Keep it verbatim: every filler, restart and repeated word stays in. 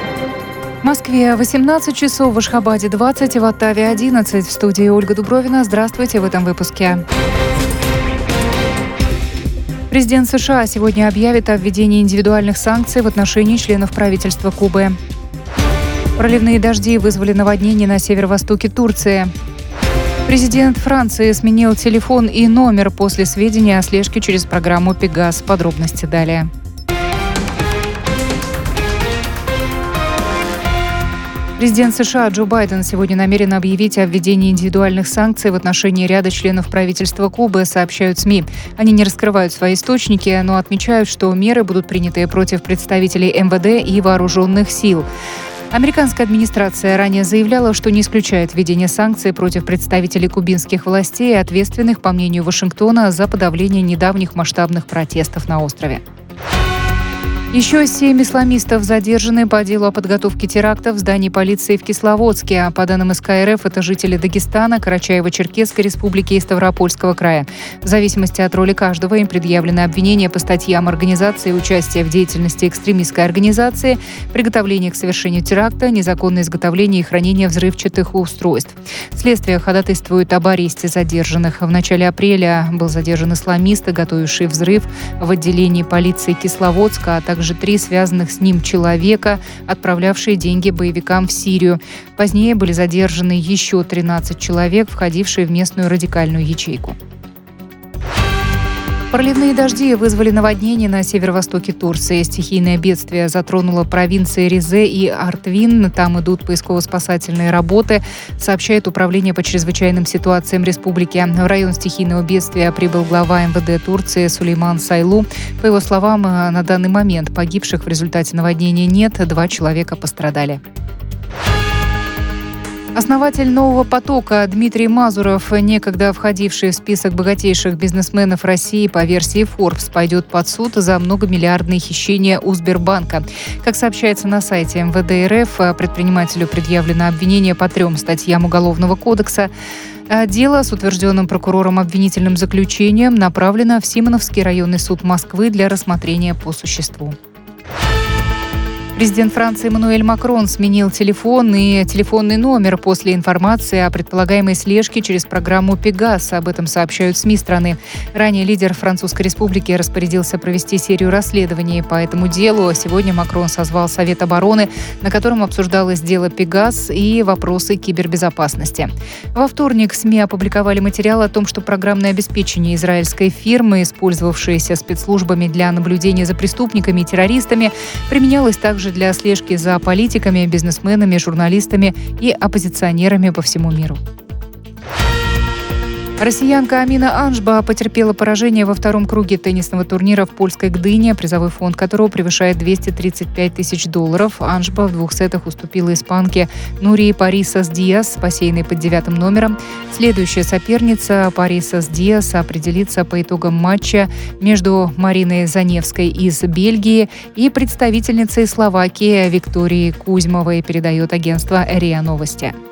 В Москве восемнадцать часов, в Ашхабаде двадцать и в Оттаве одиннадцать. В студии Ольга Дубровина. Здравствуйте в этом выпуске. Президент США сегодня объявит о введении индивидуальных санкций в отношении членов правительства Кубы. Проливные дожди вызвали наводнение на северо-востоке Турции. Президент Франции сменил телефон и номер после сведения о слежке через программу «Пегас». Подробности далее. Президент США Джо Байден сегодня намерен объявить о введении индивидуальных санкций в отношении ряда членов правительства Кубы, сообщают СМИ. Они не раскрывают свои источники, но отмечают, что меры будут приняты против представителей эм вэ дэ и вооруженных сил. Американская администрация ранее заявляла, что не исключает введение санкций против представителей кубинских властей, ответственных, по мнению Вашингтона, за подавление недавних масштабных протестов на острове. Еще семь исламистов задержаны по делу о подготовке теракта в здании полиции в Кисловодске. По данным эс ка эр эф, это жители Дагестана, Карачаево-Черкесской республики и Ставропольского края. В зависимости от роли каждого им предъявлены обвинения по статьям организации участия в деятельности экстремистской организации, приготовление к совершению теракта, незаконное изготовление и хранение взрывчатых устройств. Следствие ходатайствует об аресте задержанных. В начале апреля был задержан исламист, готовивший взрыв в отделении полиции Кисловодска, а также три связанных с ним человека, отправлявшие деньги боевикам в Сирию. Позднее были задержаны еще тринадцать человек, входившие в местную радикальную ячейку. Проливные дожди вызвали наводнение на северо-востоке Турции. Стихийное бедствие затронуло провинции Ризе и Артвин. Там идут поисково-спасательные работы, сообщает Управление по чрезвычайным ситуациям республики. В район стихийного бедствия прибыл глава эм вэ дэ Турции Сулейман Сайлу. По его словам, на данный момент погибших в результате наводнения нет, два человека пострадали. Основатель «Нового потока» Дмитрий Мазуров, некогда входивший в список богатейших бизнесменов России по версии Forbes, пойдет под суд за многомиллиардные хищения у Сбербанка. Как сообщается на сайте эм вэ дэ эр эф, предпринимателю предъявлено обвинение по трем статьям Уголовного кодекса. Дело с утвержденным прокурором обвинительным заключением направлено в Симоновский районный суд Москвы для рассмотрения по существу. Президент Франции Эммануэль Макрон сменил телефон и телефонный номер после информации о предполагаемой слежке через программу «Пегас». Об этом сообщают СМИ страны. Ранее лидер Французской республики распорядился провести серию расследований по этому делу. Сегодня Макрон созвал Совет обороны, на котором обсуждалось дело «Пегас» и вопросы кибербезопасности. Во вторник СМИ опубликовали материал о том, что программное обеспечение израильской фирмы, использовавшееся спецслужбами для наблюдения за преступниками и террористами, применялось также для слежки за политиками, бизнесменами, журналистами и оппозиционерами по всему миру. Россиянка Амина Анжба потерпела поражение во втором круге теннисного турнира в польской Гдыне, призовой фонд которого превышает двести тридцать пять тысяч долларов. Анжба в двух сетах уступила испанке Нурии Парисас Диас, посеянной под девятым номером. Следующая соперница Парисас Диас определится по итогам матча между Мариной Заневской из Бельгии и представительницей Словакии Викторией Кузьмовой, передает агентство РИА Новости.